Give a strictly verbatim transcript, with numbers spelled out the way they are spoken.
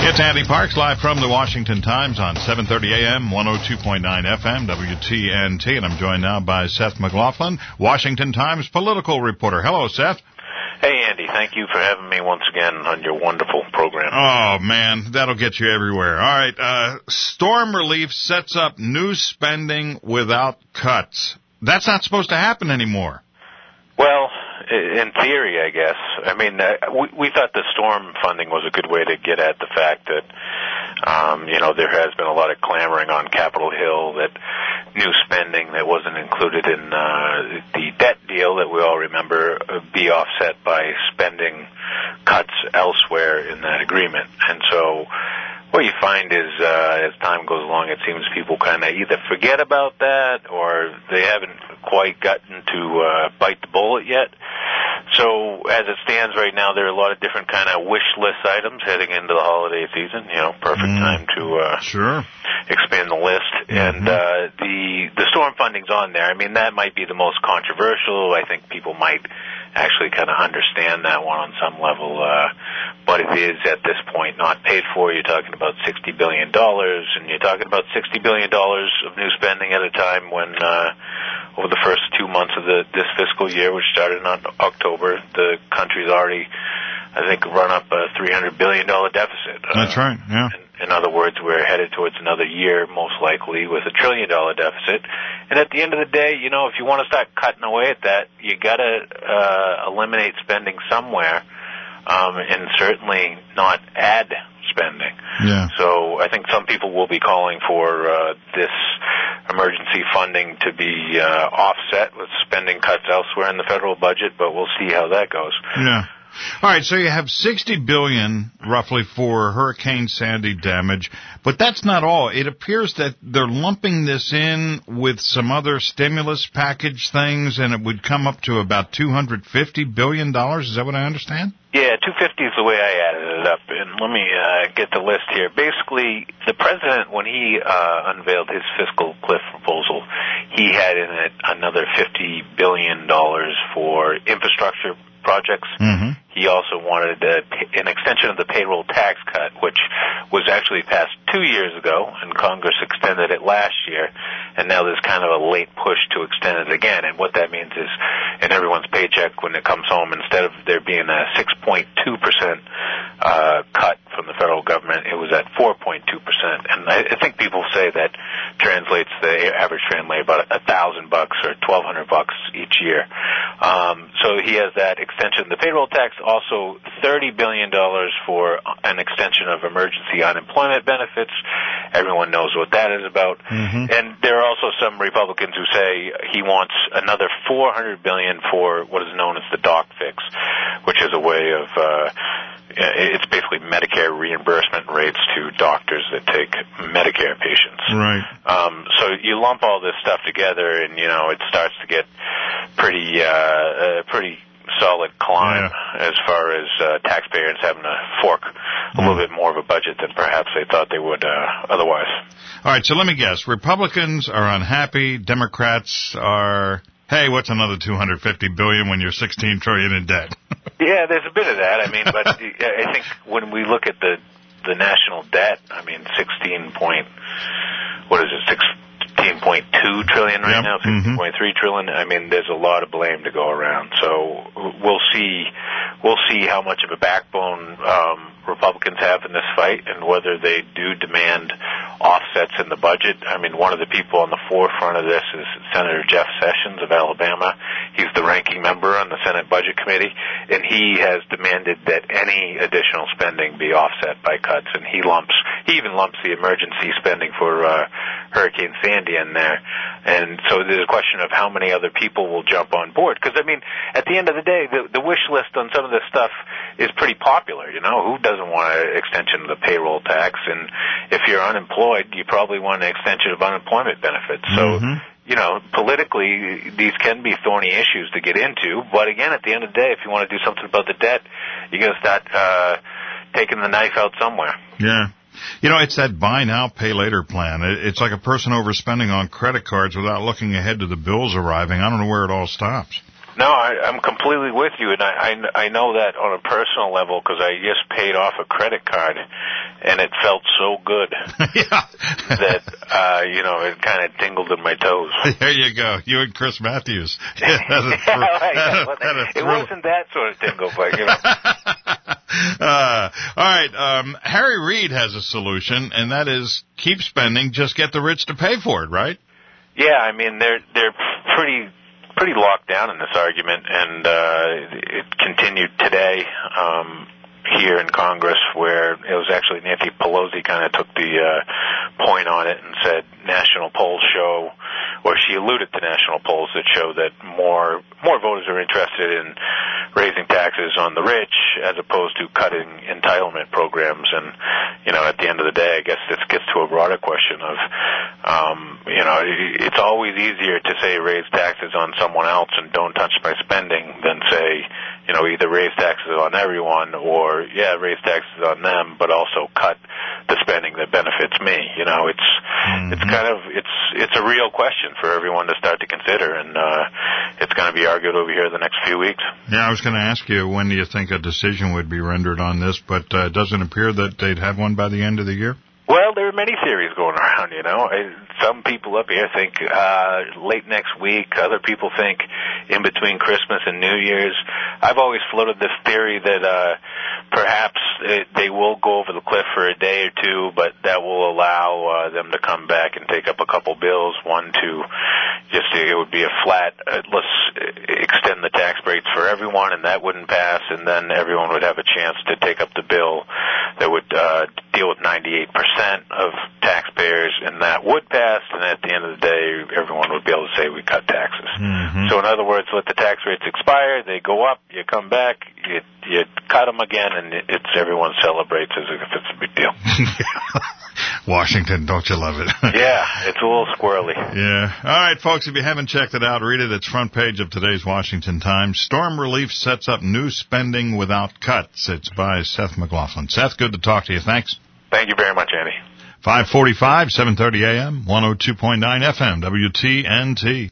It's Andy Parks, live from the Washington Times on seven thirty a.m., one oh two point nine F M, W T N T, and I'm joined now by Seth McLaughlin, Washington Times political reporter. Hello, Seth. Hey, Andy. Thank you for having me once again on your wonderful program. Oh, man, that'll get you everywhere. All right, uh, storm relief sets up new spending without cuts. That's not supposed to happen anymore. Well, in theory, I guess. I mean, uh, we, we thought the storm funding was a good way to get at the fact that, um, you know, there has been a lot of clamoring on Capitol Hill that new spending that wasn't included in uh, the debt deal that we all remember uh, be offset by spending cuts elsewhere in that agreement. And so what you find is, uh, as time goes along, it seems people kind of either forget about that or they haven't quite gotten to uh, bite the bullet yet. So as it stands right now, there are a lot of different kind of wish list items heading into the holiday season. You know, perfect mm. time to uh, sure expand the list. Mm-hmm. And uh, the the storm funding's on there. I mean, that might be the most controversial. I think people might actually kind of understand that one on some level, uh, but it is at this point not paid for. You're talking about sixty billion dollars, and you're talking about sixty billion dollars of new spending at a time when uh, over the first two months of the, this fiscal year, which started in October, the country's already, I think, run up a three hundred billion dollars deficit. That's uh, right, yeah. In, in other words, we're headed towards another year, most likely, with a trillion dollar deficit. And at the end of the day, you know, if you want to start cutting away at that, you got to uh, eliminate spending somewhere, um, and certainly not add spending. Yeah. So I think some people will be calling for uh, this emergency funding to be uh, offset with spending cuts elsewhere in the federal budget, but we'll see how that goes. Yeah. All right, so you have sixty billion dollars roughly for Hurricane Sandy damage, but that's not all. It appears that they're lumping this in with some other stimulus package things, and it would come up to about two hundred fifty billion dollars. Is that what I understand? Yeah, two hundred fifty is the way I added it up, and let me uh, get the list here. Basically, the president, when he uh, unveiled his fiscal cliff proposal, he had in it another fifty billion dollars for infrastructure projects. Mm-hmm. He also wanted a, an extension of the payroll tax cut, which was actually passed two years ago, and Congress extended it last year, and now there's kind of a late push to extend it again. And what that means is, in everyone's paycheck when it comes home, instead of there being a six point two percent uh, cut from the federal government, it was at four point two percent. And I, I think people say that translates, the average translate about a thousand bucks or twelve hundred bucks each year. Um, so he has that extension of the payroll tax. Also, thirty billion dollars for an extension of emergency unemployment benefits. Everyone knows what that is about. Mm-hmm. And there are also some Republicans who say he wants another four hundred billion dollars for what is known as the doc fix, which is a way of, uh, it's basically Medicare reimbursement rates to doctors that take Medicare patients. Right. Um, so you lump all this stuff together, and, you know, it starts to get pretty, uh, uh pretty solid climb yeah. as far as uh, taxpayers having to fork a little bit more of a budget than perhaps they thought they would uh, otherwise. All right, so let me guess. Republicans are unhappy. Democrats are, hey, what's another two hundred fifty billion dollars when you're sixteen trillion dollars in debt? Yeah, there's a bit of that. I mean, but I think when we look at the the national debt, I mean, sixteen point, what is it, six. sixteen point two trillion right yep. now, sixteen point three trillion. I mean, there's a lot of blame to go around. So we'll see, we'll see how much of a backbone um, Republicans have in this fight, and whether they do demand offsets in the budget. I mean, one of the people on the forefront of this is Senator Jeff Sessions of Alabama. He's the ranking member on the Senate Budget Committee, and he has demanded that any additional spending be offset by cuts. And he lumps, he even lumps the emergency spending for uh, Hurricane Sandy in there. And so there's a question of how many other people will jump on board. Because, I mean, at the end of the day, the, the wish list on some of this stuff is pretty popular. You know, who doesn't want an extension of the payroll tax? And if you're unemployed, you probably want an extension of unemployment benefits. So, mm-hmm. you know, politically, these can be thorny issues to get into. But again, at the end of the day, if you want to do something about the debt, you got to start uh, taking the knife out somewhere. Yeah. You know, it's that buy now, pay later plan. It's like a person overspending on credit cards without looking ahead to the bills arriving. I don't know where it all stops. No, I, I'm completely with you, and I, I, I know that on a personal level because I just paid off a credit card, and it felt so good yeah. that, uh, you know, it kind of tingled in my toes. There you go. You and Chris Matthews. Yeah, yeah, right, yeah. Well, it wasn't that sort of tingle, but, you know. uh, all right. Um, Harry Reid has a solution, and that is keep spending, just get the rich to pay for it, right? Yeah, I mean, they're they're pretty pretty locked down in this argument, and uh, it continued today um, here in Congress, where it was actually Nancy Pelosi kind of took the uh, point on it and said national polls show, or she alluded to national polls that show that more more voters are interested in raising taxes on the rich as opposed to cutting entitlement programs. And, you know, at the end of the day, I guess this gets to a broader question of, um, you know, it's always easier to say raise taxes on someone else and don't touch my spending than say, you know, either raise taxes on everyone or, yeah, raise taxes on them, but also cut the spending that benefits me. You know, it's mm-hmm. it's kind of, it's it's a real question for everyone to start to consider, and uh, it's going to be argued over here the next few weeks. Yeah, I was going to ask you, when do you think a decision would be rendered on this, but uh, it doesn't appear that they'd have one by the end of the year? Well, there are many theories going around, you know. Some people up here think uh, late next week. Other people think in between Christmas and New Year's. I've always floated this theory that uh, perhaps it, they will go over the cliff for a day or two, but that will allow uh, them to come back and take up a couple bills. One, to just it would be a flat, uh, let's extend the tax rates for everyone, and that wouldn't pass, and then everyone would have a chance to take up the bill that would uh, deal with ninety-eight percent of taxpayers, and that would pass, and at the end of the day, everyone would be able to say we cut taxes. Mm-hmm. So in other words, let the tax rates expire, they go up, you come back, you, you cut them again, and it's everyone celebrates as if it's a big deal. Washington, don't you love it? Yeah, it's a little squirrely. Yeah. All right, folks, if you haven't checked it out, read it. It's front page of today's Washington Times. Storm relief sets up new spending without cuts. It's by Seth McLaughlin. Seth, good to talk to you. Thanks. Thank you very much, Andy. five forty-five, seven thirty a.m., one oh two point nine F M, W T N T.